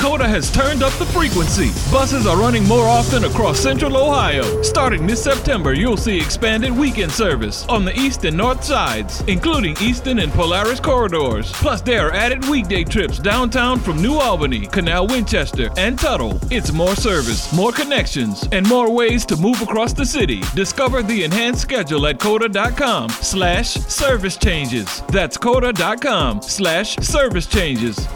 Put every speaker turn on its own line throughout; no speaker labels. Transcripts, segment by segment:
COTA has turned up the frequency. Buses are running more often across Central Ohio. Starting this September, you'll see expanded weekend service on the east and north sides, including Easton and Polaris corridors. Plus, there are added weekday trips downtown from New Albany, Canal Winchester, and Tuttle. It's more service, more connections, and more ways to move across the city. Discover the enhanced schedule at COTA.com/service changes. That's COTA.com/service changes.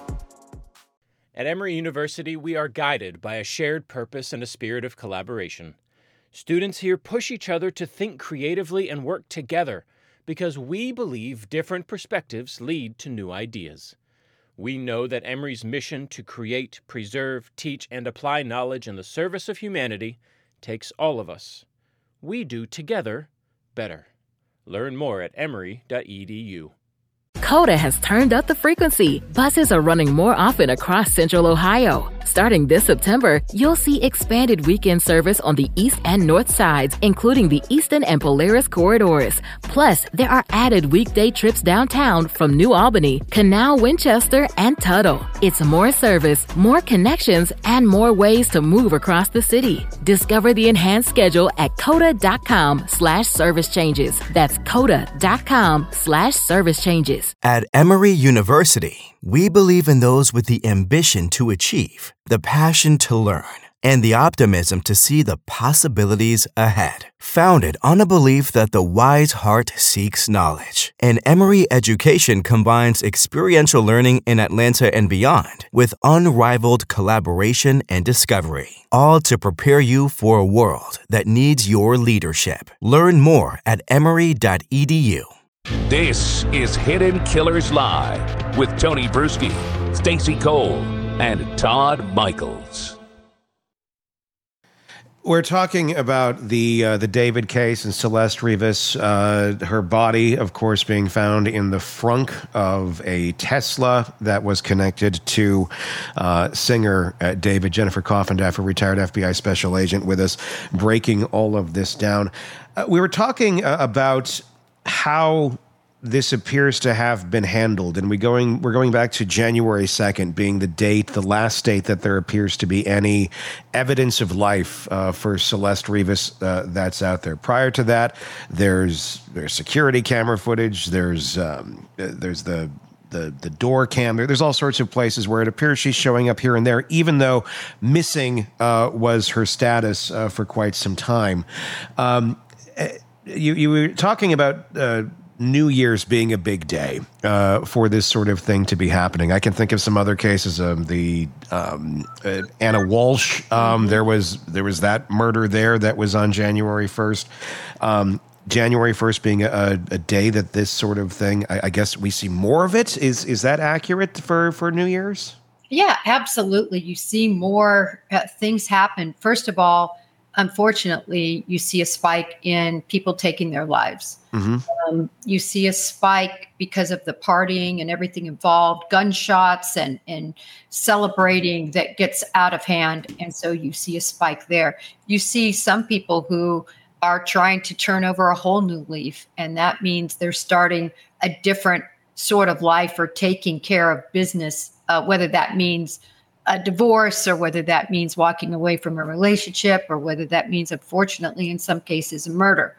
At Emory University, we are guided by a shared purpose and a spirit of collaboration. Students here push each other to think creatively and work together because we believe different perspectives lead to new ideas. We know that Emory's mission to create, preserve, teach, and apply knowledge in the service of humanity takes all of us. We do together better. Learn more at emory.edu.
COTA has turned up the frequency. Buses are running more often across Central Ohio. Starting this September, you'll see expanded weekend service on the east and north sides, including the Easton and Polaris corridors. Plus, there are added weekday trips downtown from New Albany, Canal Winchester, and Tuttle. It's more service, more connections, and more ways to move across the city. Discover the enhanced schedule at COTA.com/service changes. That's COTA.com/service changes.
At Emory University, we believe in those with the ambition to achieve, the passion to learn, and the optimism to see the possibilities ahead. Founded on a belief that the wise heart seeks knowledge, and Emory education combines experiential learning in Atlanta and beyond with unrivaled collaboration and discovery, all to prepare you for a world that needs your leadership. Learn more at emory.edu.
This is Hidden Killers Live with Tony Bruschi, Stacey Cole, and Todd Michaels.
We're talking about the David case and Celeste Rivas, her body, of course, being found in the frunk of a Tesla that was connected to singer David. Jennifer Coffendaff, retired FBI special agent, with us, breaking all of this down. We were talking about how this appears to have been handled, and we're going back to January 2nd being the last date that there appears to be any evidence of life for Celeste Rivas that's out there. Prior to that, there's security camera footage. There's the door cam. There's all sorts of places where it appears she's showing up here and there, even though missing was her status for quite some time. You were talking about New Year's being a big day for this sort of thing to be happening. I can think of some other cases. The Anna Walsh. There was that murder there that was on January 1st. January 1st being a day that this sort of thing, I guess we see more of it. Is that accurate for New Year's?
Yeah, absolutely. You see more things happen. First of all, unfortunately, you see a spike in people taking their lives. Mm-hmm. You see a spike because of the partying and everything involved, gunshots and celebrating that gets out of hand. And so you see a spike there. You see some people who are trying to turn over a whole new leaf. And that means they're starting a different sort of life or taking care of business, whether that means a divorce or whether that means walking away from a relationship or whether that means, unfortunately, in some cases, a murder.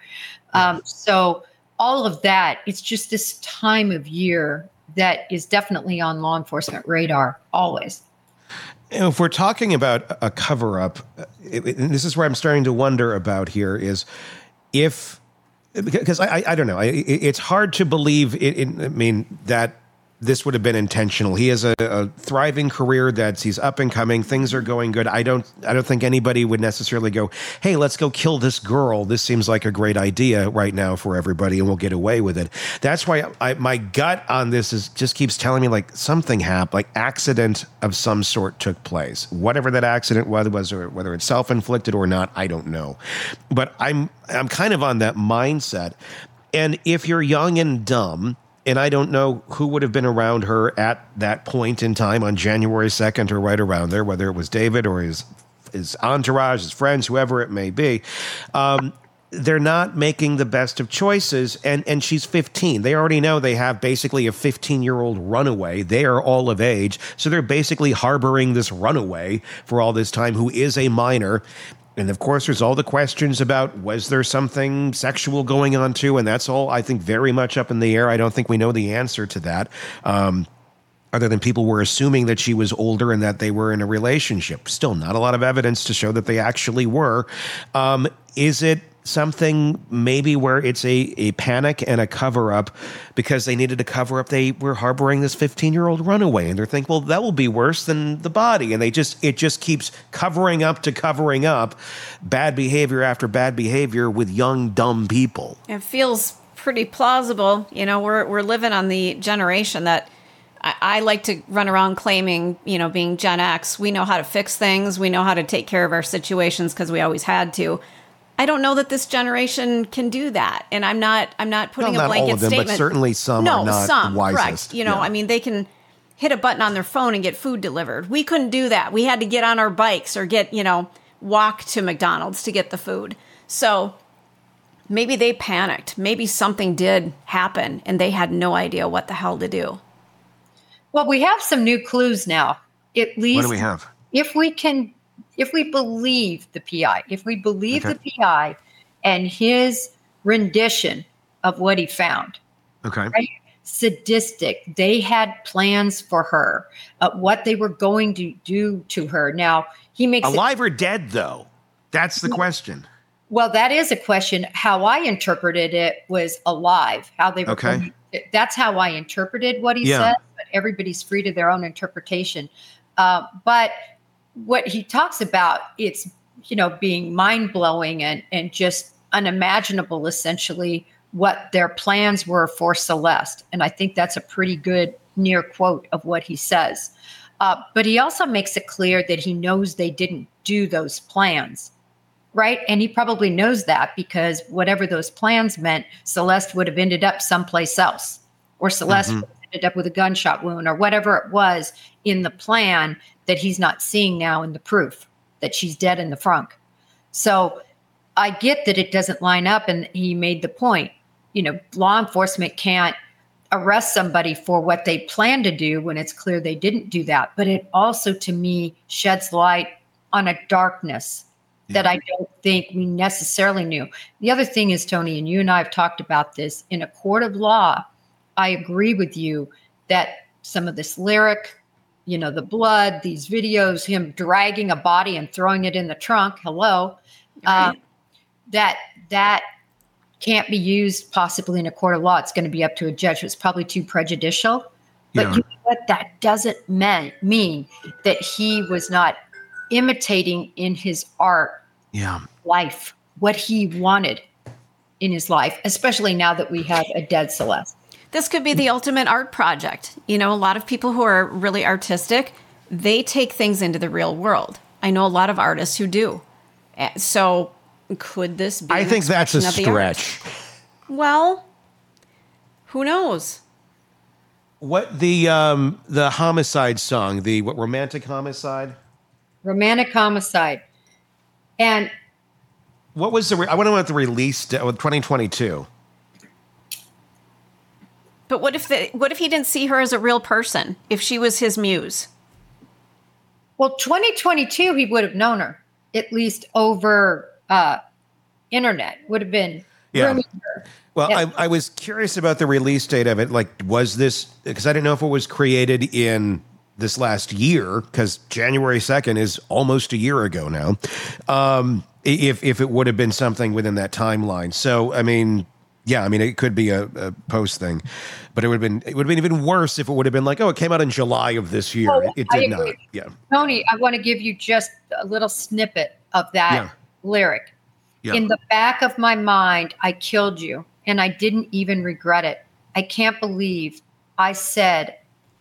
So all of that, it's just this time of year that is definitely on law enforcement radar always.
If we're talking about a cover-up, this is where I'm starting to wonder about here is because I don't know, it's hard to believe that this would have been intentional. He has a thriving career he's up and coming. Things are going good. I don't think anybody would necessarily go, hey, let's go kill this girl. This seems like a great idea right now for everybody, and we'll get away with it. That's why my gut on this just keeps telling me like something happened, like accident of some sort took place. Whatever that accident was, or whether it's self-inflicted or not, I don't know. But I'm kind of on that mindset. And if you're young and dumb, and I don't know who would have been around her at that point in time on January 2nd or right around there, whether it was David or his entourage, his friends, whoever it may be. they're not making the best of choices. And she's 15. They already know they have basically a 15-year-old runaway. They are all of age. So they're basically harboring this runaway for all this time who is a minor. And of course, there's all the questions about, was there something sexual going on too? And that's all, I think, very much up in the air. I don't think we know the answer to that. Other than people were assuming that she was older and that they were in a relationship. Still not a lot of evidence to show that they actually were. Is it something maybe where it's a panic and a cover-up because they needed to cover up they were harboring this 15-year-old runaway, and they're thinking, well, that will be worse than the body, and it just keeps covering up bad behavior after bad behavior with young, dumb people.
It feels pretty plausible. You know, we're living on the generation that I like to run around claiming, you know, being Gen X, we know how to fix things, we know how to take care of our situations because we always had to. I don't know that this generation can do that, and I'm not putting a blanket
all of them,
statement.
But certainly some are not
some,
the wisest.
Correct. You know, I mean, they can hit a button on their phone and get food delivered. We couldn't do that. We had to get on our bikes or walk to McDonald's to get the food. So maybe they panicked. Maybe something did happen, and they had no idea what the hell to do.
Well, we have some new clues now. At least,
what do we have?
If we believe the PI, the PI and his rendition of what he found.
Okay.
Right? Sadistic. They had plans for her, what they were going to do to her. Now, he makes
alive or dead, though? That's the question.
Well, that is a question. How I interpreted it was alive. How they were.
Okay.
That's how I interpreted what he said. But everybody's free to their own interpretation. But what he talks about, it's, being mind-blowing and just unimaginable, essentially, what their plans were for Celeste. And I think that's a pretty good near quote of what he says. But he also makes it clear that he knows they didn't do those plans, right? And he probably knows that because whatever those plans meant, Celeste would have ended up someplace else, or Celeste would have ended up with a gunshot wound, or whatever it was in the plan that he's not seeing now in the proof that she's dead in the frunk. So I get that it doesn't line up, and he made the point, law enforcement can't arrest somebody for what they plan to do when it's clear they didn't do that. But it also, to me, sheds light on a darkness that I don't think we necessarily knew. The other thing is, Tony, and you and I have talked about this, in a court of law, I agree with you that some of this lyric, the blood, these videos, him dragging a body and throwing it in the trunk, that can't be used possibly in a court of law. It's going to be up to a judge. It's probably too prejudicial. But you know what? That doesn't mean that he was not imitating in his art life what he wanted in his life, especially now that we have a dead Celeste.
This could be the ultimate art project. A lot of people who are really artistic, they take things into the real world. I know a lot of artists who do. So could this be?
I think that's a stretch.
Well, who knows?
What the homicide song, romantic homicide?
Romantic homicide. And
what was I want to know what the release date, 2022.
But what if he didn't see her as a real person? If she was his muse?
Well, 2022, he would have known her, at least over internet. Would have been grooming her.
Well, I was curious about the release date of it. Like, was this, because I didn't know if it was created in this last year, because January 2nd is almost a year ago now. If it would have been something within that timeline. So, it could be a post thing, but it would have been even worse if it would have been like, it came out in July of this year. It did not. Yeah.
Tony, I want to give you just a little snippet of that lyric. Yeah. In the back of my mind, I killed you, and I didn't even regret it. I can't believe I said,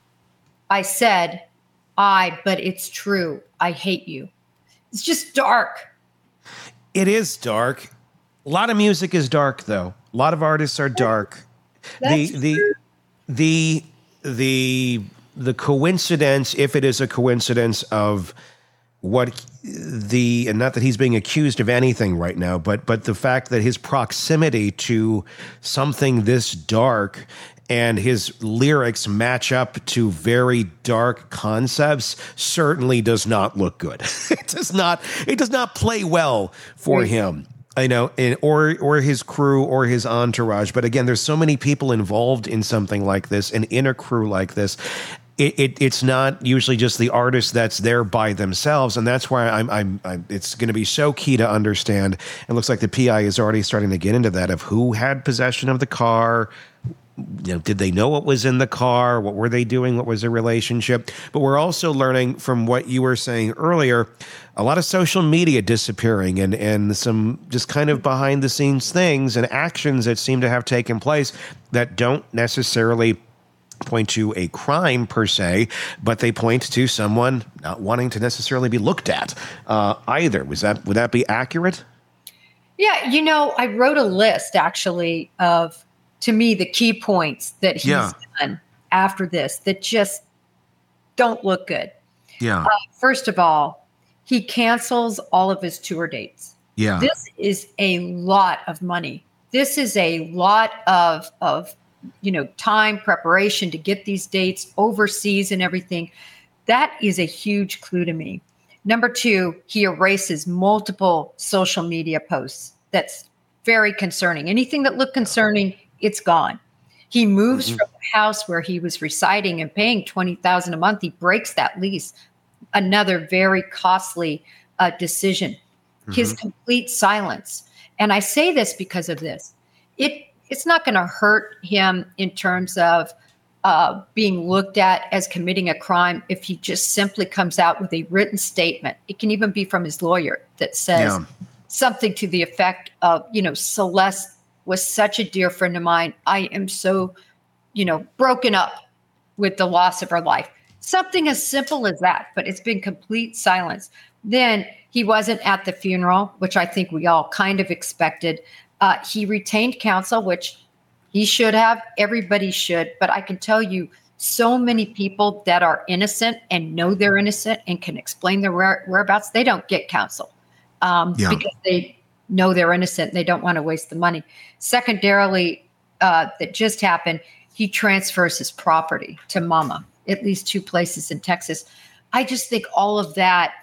but it's true. I hate you. It's just dark.
It is dark. A lot of music is dark, though. A lot of artists are dark. The coincidence, if it is a coincidence, of and not that he's being accused of anything right now, but the fact that his proximity to something this dark and his lyrics match up to very dark concepts certainly does not look good. It does not play well for him. I know, or his crew or his entourage. But again, there's so many people involved in something like this and in a crew like this. It's not usually just the artist that's there by themselves, and that's why it's going to be so key to understand. It looks like the PI is already starting to get into that of who had possession of the car. Did they know what was in the car? What were they doing? What was their relationship? But we're also learning from what you were saying earlier, a lot of social media disappearing and some just kind of behind the scenes things and actions that seem to have taken place that don't necessarily point to a crime per se, but they point to someone not wanting to necessarily be looked at either. Would that be accurate?
Yeah, I wrote a list actually of, to me, the key points that he's done after this that just don't look good.
Yeah.
First of all, he cancels all of his tour dates.
Yeah.
This is a lot of money. This is a lot of time preparation to get these dates overseas and everything. That is a huge clue to me. Number 2, he erases multiple social media posts. That's very concerning. Anything that looked concerning, it's gone. He moves from the house where he was residing and paying $20,000 a month. He breaks that lease. Another very costly decision. His complete silence. And I say this because of this. It's not going to hurt him in terms of being looked at as committing a crime if he just simply comes out with a written statement. It can even be from his lawyer that says something to the effect of, Celeste was such a dear friend of mine. I am so, broken up with the loss of her life. Something as simple as that, but it's been complete silence. Then he wasn't at the funeral, which I think we all kind of expected. He retained counsel, which he should have. Everybody should. But I can tell you, so many people that are innocent and know they're innocent and can explain their whereabouts, they don't get counsel because they know they're innocent. They don't want to waste the money. Secondarily, that just happened, he transfers his property to Mama, at least 2 places in Texas. I just think all of that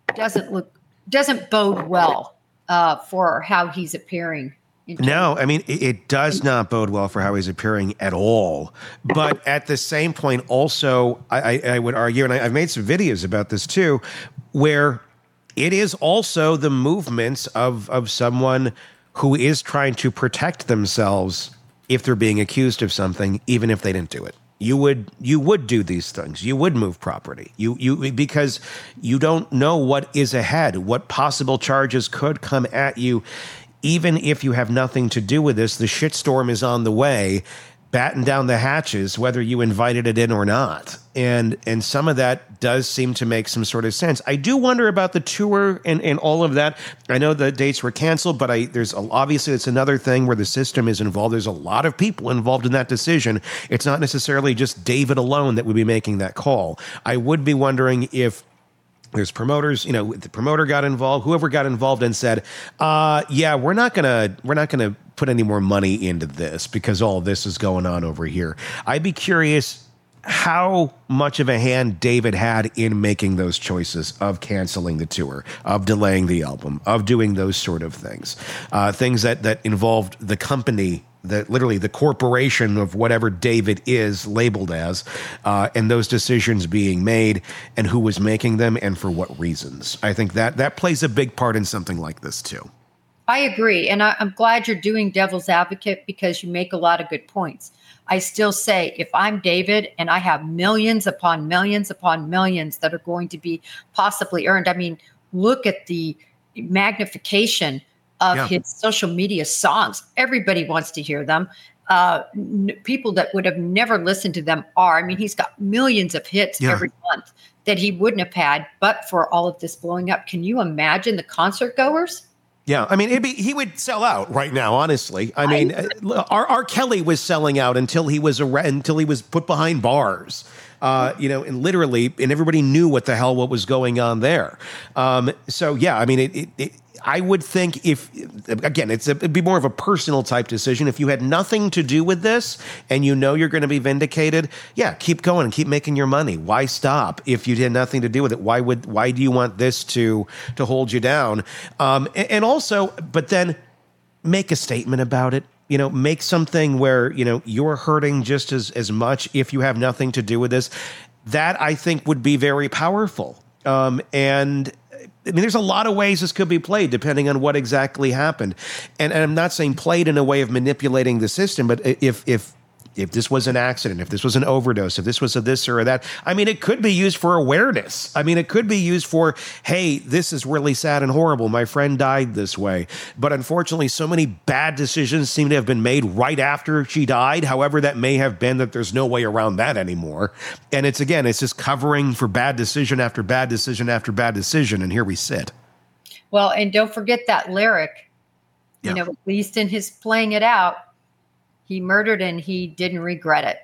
doesn't bode well for how he's appearing.
No, I mean, it does not bode well for how he's appearing at all. But at the same point, also, I would argue, and I've made some videos about this too, where it is also the movements of someone who is trying to protect themselves if they're being accused of something, even if they didn't do it. You would do these things. You would move property. You because you don't know what is ahead, what possible charges could come at you. Even if you have nothing to do with this, the shitstorm is on the way. Batten down the hatches, whether you invited it in or not. And some of that does seem to make some sort of sense. I do wonder about the tour and all of that. I know the dates were canceled, but obviously it's another thing where the system is involved. There's a lot of people involved in that decision. It's not necessarily just David alone that would be making that call. I would be wondering if there's promoters, the promoter got involved, whoever got involved and said, we're not gonna put any more money into this because all this is going on over here. I'd be curious how much of a hand David had in making those choices of canceling the tour, of delaying the album, of doing those sort of things, things that involved the company, that literally the corporation of whatever David is labeled as, and those decisions being made and who was making them and for what reasons. I think that plays a big part in something like this too.
I agree. And I'm glad you're doing devil's advocate because you make a lot of good points. I still say if I'm David and I have millions upon millions upon millions that are going to be possibly earned. I mean, look at the magnification of his social media songs. Everybody wants to hear them. People that would have never listened to them are. I mean, he's got millions of hits every month that he wouldn't have had but for all of this blowing up. Can you imagine the concert goers?
Yeah, I mean, he would sell out right now. Honestly, I mean, R. Kelly was selling out until he was put behind bars. and literally, and everybody knew what was going on there. So yeah, I mean, I would think it'd be more of a personal type decision. If you had nothing to do with this and you know you're going to be vindicated, yeah, keep going and keep making your money. Why stop if you had nothing to do with it? Why do you want this to hold you down? And also, but then make a statement about it. Make something where, you're hurting just as much if you have nothing to do with this. That I think would be very powerful. And I mean, there's a lot of ways this could be played depending on what exactly happened. And I'm not saying played in a way of manipulating the system, but if this was an accident, if this was an overdose, if this was a this or a that, I mean, it could be used for awareness. I mean, it could be used for, hey, this is really sad and horrible. My friend died this way. But unfortunately, so many bad decisions seem to have been made right after she died. However, that may have been that there's no way around that anymore. And it's just covering for bad decision after bad decision after bad decision. And here we sit.
Well, and don't forget that lyric, at least in his playing it out, he murdered and he didn't regret it.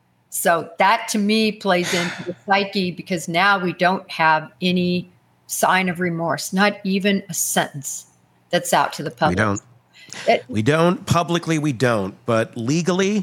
So that to me plays into the psyche, because now we don't have any sign of remorse, not even a sentence that's out to the public. We don't. Publicly, we don't. But legally,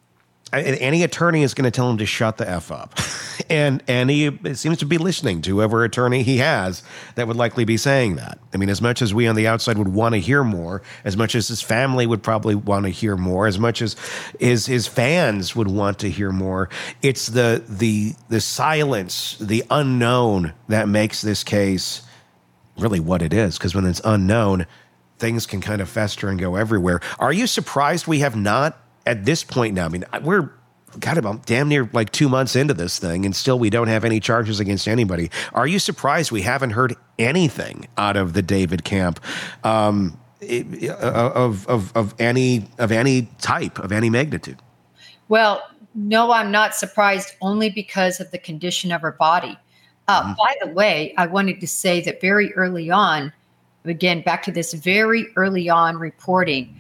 any attorney is going to tell him to shut the F up. And he seems to be listening to whoever attorney he has that would likely be saying that. I mean, as much as we on the outside would want to hear more, as much as his family would probably want to hear more, as much as his fans would want to hear more, it's the silence, the unknown that makes this case really what it is. Because when it's unknown, things can kind of fester and go everywhere. Are you surprised we have not, at this point now, I mean, we're about damn near like 2 months into this thing, and still we don't have any charges against anybody. Are you surprised we haven't heard anything out of the David camp of any type, of any magnitude? Well, no, I'm not surprised, only because of the condition of her body. By the way, I wanted to say that very early on, again, back to this very early on reporting,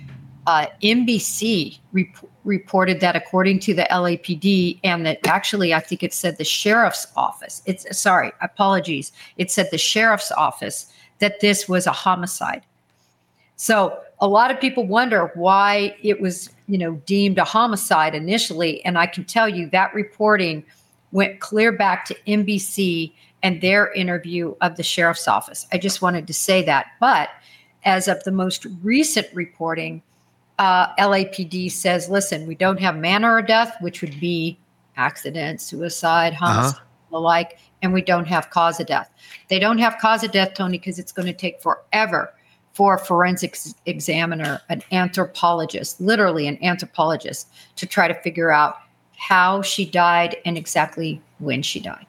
NBC reported that according to the LAPD, and that actually, I think it said the sheriff's office. It said the sheriff's office, that this was a homicide. So a lot of people wonder why it was, deemed a homicide initially. And I can tell you that reporting went clear back to NBC and their interview of the sheriff's office. I just wanted to say that. But as of the most recent reporting, LAPD says, listen, we don't have manner of death, which would be accident, suicide, homicide, the like, and we don't have cause of death. They don't have cause of death, Tony, because it's going to take forever for a forensics examiner, an anthropologist, literally an anthropologist, to try to figure out how she died and exactly when she died.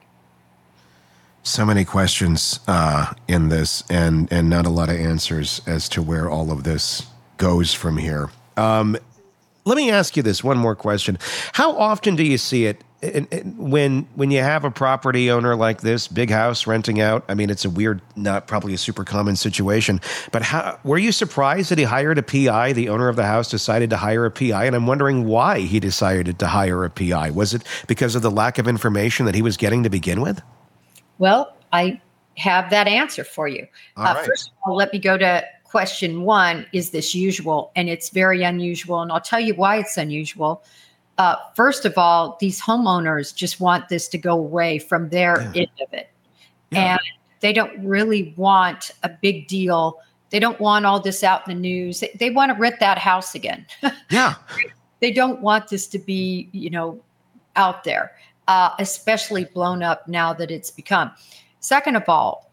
So many questions in this, and not a lot of answers as to where all of this goes from here. Let me ask you this one more question. How often do you see it when you have a property owner like this, big house renting out? I mean, it's a weird, not probably a super common situation, but were you surprised that he hired a PI? The owner of the house decided to hire a PI, and I'm wondering why he decided to hire a PI. Was it because of the lack of information that he was getting to begin with?
Well, I have that answer for you. Right. First of all, let me go to question one. Is this usual? And it's very unusual. And I'll tell you why it's unusual. First of all, these homeowners just want this to go away from their end of it. Yeah. And they don't really want a big deal. They don't want all this out in the news. They want to rent that house again.
Yeah.
They don't want this to be, out there, especially blown up now that it's become. Second of all,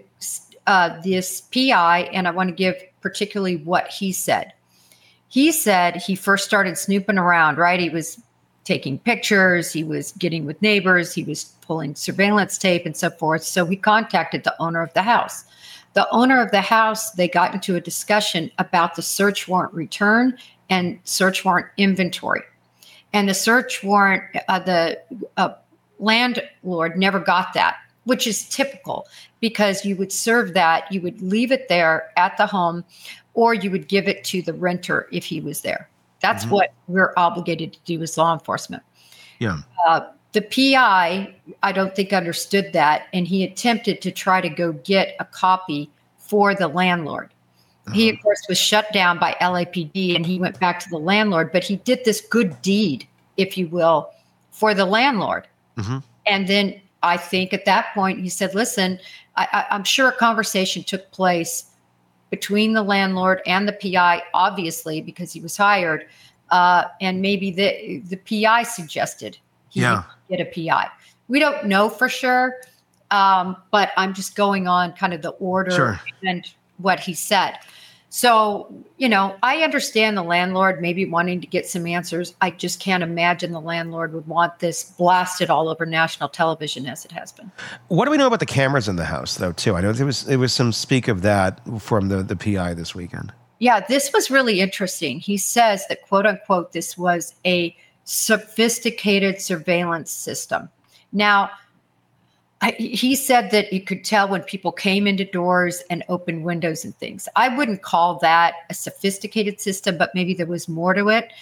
this PI, and I want to give particularly what he said. He said he first started snooping around, right? He was taking pictures. He was getting with neighbors. He was pulling surveillance tape and so forth. So he contacted the owner of the house. The owner of the house, they got into a discussion about the search warrant return and search warrant inventory. And the search warrant, the landlord never got that, which is typical, because you would serve that, you would leave it there at the home, or you would give it to the renter if he was there. That's what we're obligated to do as law enforcement.
Yeah.
The PI, I don't think understood that, and he attempted to try to go get a copy for the landlord. He, of course, was shut down by LAPD, and he went back to the landlord, but he did this good deed, if you will, for the landlord. And then I think at that point, he said, listen, I'm sure a conversation took place between the landlord and the PI, obviously, because he was hired, and maybe the PI suggested he get a PI. We don't know for sure, but I'm just going on kind of the order and what he said. So, I understand the landlord maybe wanting to get some answers. I just can't imagine the landlord would want this blasted all over national television as it has been.
What do we know about the cameras in the house, though, too? I know there was some speak of that from the PI this weekend.
Yeah, this was really interesting. He says that, quote unquote, this was a sophisticated surveillance system. Now, he said that you could tell when people came into doors and opened windows and things. I wouldn't call that a sophisticated system, but maybe there was more to it.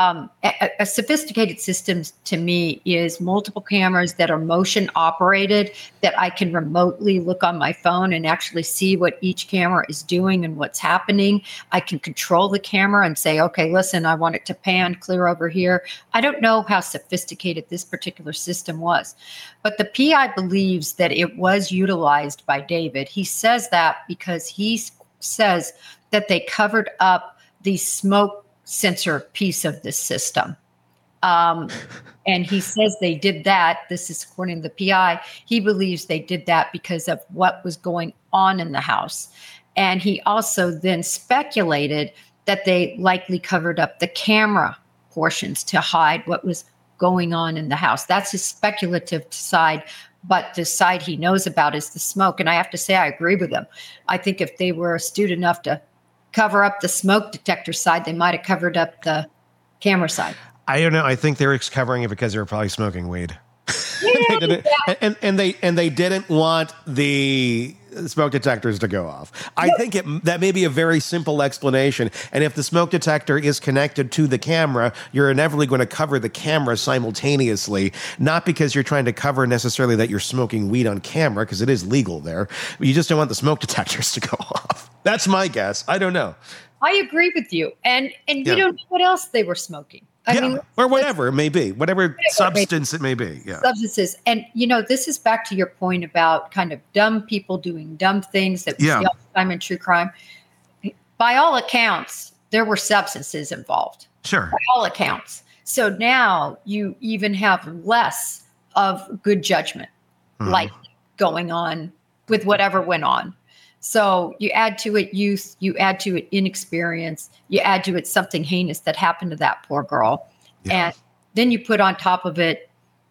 A sophisticated system to me is multiple cameras that are motion operated, that I can remotely look on my phone and actually see what each camera is doing and what's happening. I can control the camera and say, okay, listen, I want it to pan clear over here. I don't know how sophisticated this particular system was, but the PI believes that it was utilized by David. He says that because he says that they covered up the smoke sensor piece of this system. And he says they did that. This is according to the PI. He believes they did that because of what was going on in the house. And he also then speculated that they likely covered up the camera portions to hide what was going on in the house. That's his speculative side. But the side he knows about is the smoke. And I have to say, I agree with him. I think if they were astute enough to cover up the smoke detector side, they might have covered up the camera side.
I don't know. I think they were covering it because they were probably smoking weed.
Yeah,
and they didn't want the smoke detectors to go off. I think that may be a very simple explanation. And if the smoke detector is connected to the camera, you're inevitably going to cover the camera simultaneously, not because you're trying to cover necessarily that you're smoking weed on camera, because it is legal there. You just don't want the smoke detectors to go off. That's my guess. I don't know.
I agree with you. And we don't know what else they were smoking. I mean,
or whatever it may be, whatever substance it may be. Yeah.
Substances. And, this is back to your point about kind of dumb people doing dumb things that we see all the time in true crime. By all accounts, there were substances involved.
Sure.
By all accounts. So now you even have less of good judgment like going on with whatever went on. So you add to it youth, you add to it inexperience, you add to it something heinous that happened to that poor girl. Yeah. And then you put on top of it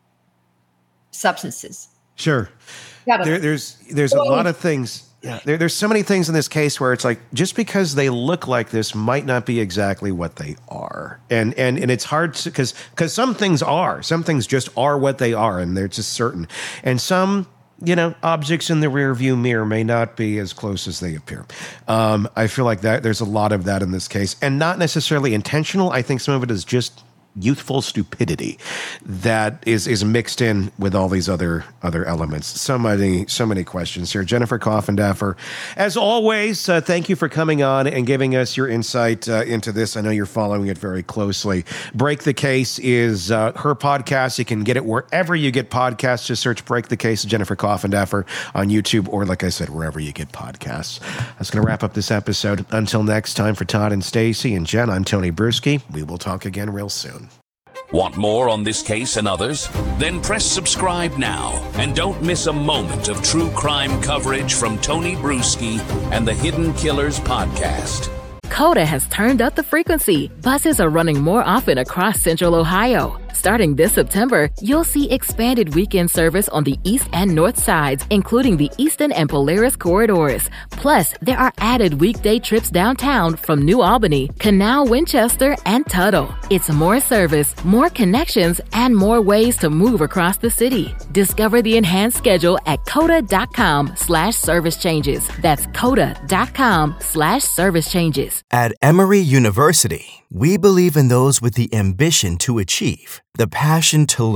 substances.
Sure. There's a lot of things. Yeah. There's so many things in this case where it's like, just because they look like this might not be exactly what they are. And it's hard to, because some things just are what they are, and they're just certain. And some, objects in the rearview mirror may not be as close as they appear. I feel like that there's a lot of that in this case, and not necessarily intentional. I think some of it is just youthful stupidity that is mixed in with all these other elements. So many questions here. Jennifer Coffindaffer, as always, thank you for coming on and giving us your insight into this. I know you're following it very closely. Break the Case is her podcast. You can get it wherever you get podcasts. Just search Break the Case, Jennifer Coffindaffer on YouTube, or like I said, wherever you get podcasts. That's going to wrap up this episode. Until next time, for Todd and Stacy and Jen, I'm Tony Bruschi. We will talk again real soon.
Want more on this case and others? Then press subscribe now and don't miss a moment of true crime coverage from Tony Bruschi and the Hidden Killers podcast.
Coda has turned up the frequency. Buses are running more often across Central Ohio. Starting this September, you'll see expanded weekend service on the east and north sides, including the Eastern and Polaris corridors. Plus, there are added weekday trips downtown from New Albany, Canal, Winchester, and Tuttle. It's more service, more connections, and more ways to move across the city. Discover the enhanced schedule at coda.com/service changes. That's coda.com/service changes.
At Emory University, we believe in those with the ambition to achieve, the passion to learn,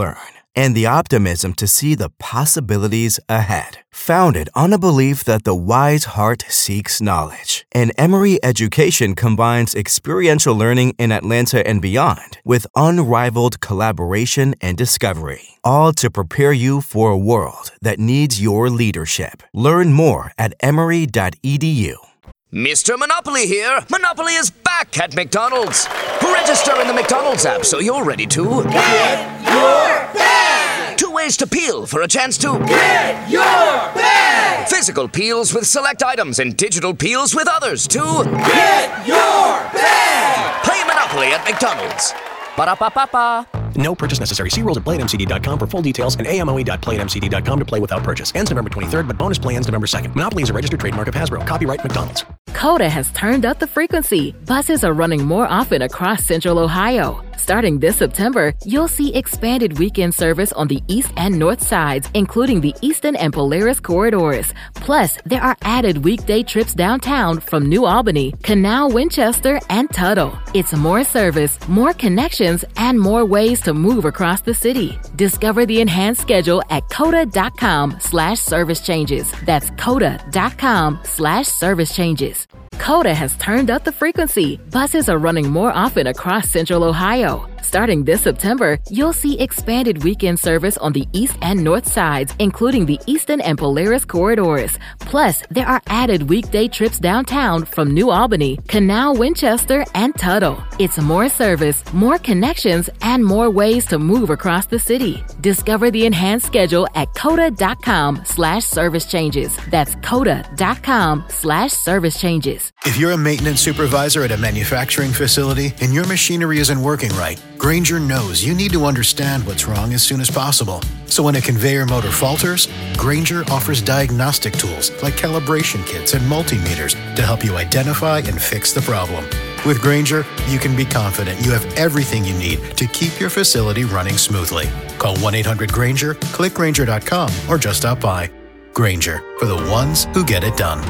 and the optimism to see the possibilities ahead. Founded on a belief that the wise heart seeks knowledge, and Emory Education combines experiential learning in Atlanta and beyond with unrivaled collaboration and discovery, all to prepare you for a world that needs your leadership. Learn more at emory.edu.
Mr. Monopoly here. Monopoly is back at McDonald's. Register in the McDonald's app so you're ready to get your bag. 2 ways to peel for a chance to get your bag. Physical peels with select items and digital peels with others to get your bag. Play Monopoly at McDonald's. Ba-da-ba-ba-ba.
No purchase necessary. See rules at playatmcd.com for full details and amoe.playatmcd.com to play without purchase. Ends November 23rd, but bonus play ends November 2nd. Monopoly is a registered trademark of Hasbro. Copyright McDonald's.
Coda has turned up the frequency. Buses are running more often across Central Ohio. Starting this September, you'll see expanded weekend service on the east and north sides, including the Eastern and Polaris corridors. Plus, there are added weekday trips downtown from New Albany, Canal, Winchester, and Tuttle. It's more service, more connections, and more ways to move across the city. Discover the enhanced schedule at coda.com/service changes. That's coda.com/service changes. Coda has turned up the frequency. Buses are running more often across Central Ohio. Starting this September, you'll see expanded weekend service on the east and north sides, including the Eastern and Polaris corridors. Plus, there are added weekday trips downtown from New Albany, Canal, Winchester, and Tuttle. It's more service, more connections, and more ways to move across the city. Discover the enhanced schedule at coda.com/service changes. That's coda.com/service changes.
If you're a maintenance supervisor at a manufacturing facility and your machinery isn't working right, Grainger knows you need to understand what's wrong as soon as possible. So when a conveyor motor falters, Grainger offers diagnostic tools like calibration kits and multimeters to help you identify and fix the problem. With Grainger, you can be confident you have everything you need to keep your facility running smoothly. Call 1-800-GRAINGER, click Grainger.com, or just stop by. Grainger, for the ones who get it done.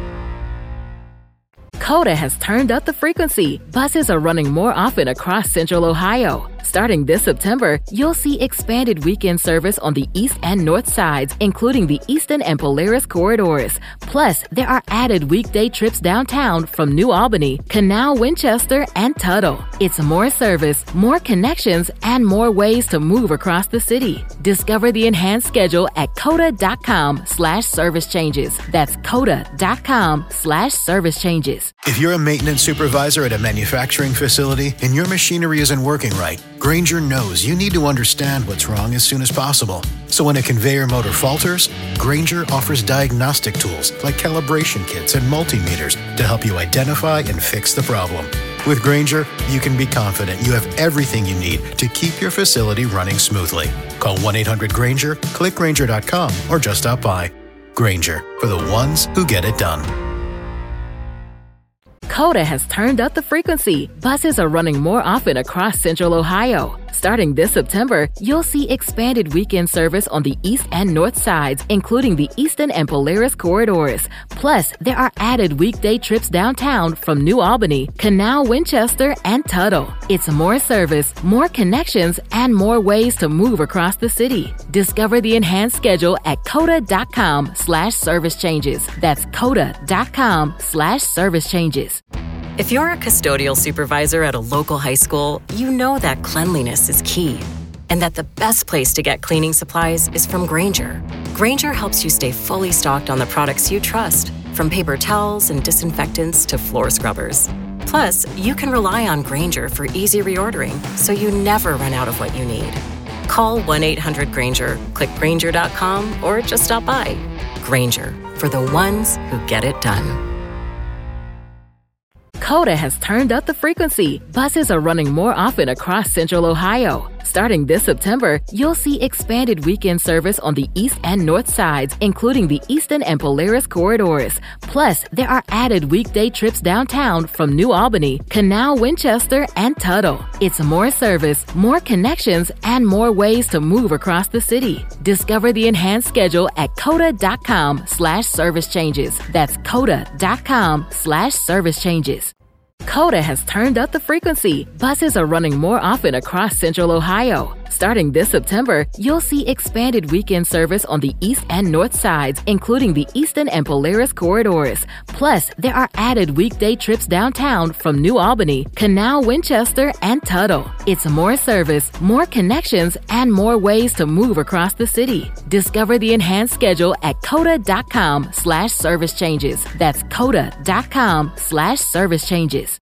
Coda has turned up the frequency. Buses are running more often across Central Ohio. Starting this September, you'll see expanded weekend service on the east and north sides, including the Eastern and Polaris corridors. Plus, there are added weekday trips downtown from New Albany, Canal, Winchester, and Tuttle. It's more service, more connections, and more ways to move across the city. Discover the enhanced schedule at coda.com/service changes. That's coda.com/service changes.
If you're a maintenance supervisor at a manufacturing facility and your machinery isn't working right, Grainger knows you need to understand what's wrong as soon as possible. So when a conveyor motor falters, Grainger offers diagnostic tools like calibration kits and multimeters to help you identify and fix the problem. With Grainger, you can be confident you have everything you need to keep your facility running smoothly. Call 1-800-GRAINGER, click Grainger.com, or just stop by. Grainger, for the ones who get it done.
Coda has turned up the frequency. Buses are running more often across Central Ohio. Starting this September, you'll see expanded weekend service on the east and north sides, including the Eastern and Polaris corridors. Plus, there are added weekday trips downtown from New Albany, Canal, Winchester, and Tuttle. It's more service, more connections, and more ways to move across the city. Discover the enhanced schedule at coda.com/service changes. That's coda.com/service changes.
If you're a custodial supervisor at a local high school, you know that cleanliness is key, and that the best place to get cleaning supplies is from Grainger. Grainger helps you stay fully stocked on the products you trust, from paper towels and disinfectants to floor scrubbers. Plus, you can rely on Grainger for easy reordering, so you never run out of what you need. Call 1-800-GRAINGER, click Grainger.com, or just stop by. Grainger, for the ones who get it done.
Coda has turned up the frequency. Buses are running more often across Central Ohio. Starting this September, you'll see expanded weekend service on the east and north sides, including the Eastern and Polaris corridors. Plus, there are added weekday trips downtown from New Albany, Canal, Winchester, and Tuttle. It's more service, more connections, and more ways to move across the city. Discover the enhanced schedule at coda.com/service changes. That's coda.com/service changes. Coda has turned up the frequency. Buses are running more often across Central Ohio. Starting this September, you'll see expanded weekend service on the east and north sides, including the Eastern and Polaris corridors. Plus, there are added weekday trips downtown from New Albany, Canal, Winchester, and Tuttle. It's more service, more connections, and more ways to move across the city. Discover the enhanced schedule at coda.com/service changes. That's coda.com/service changes.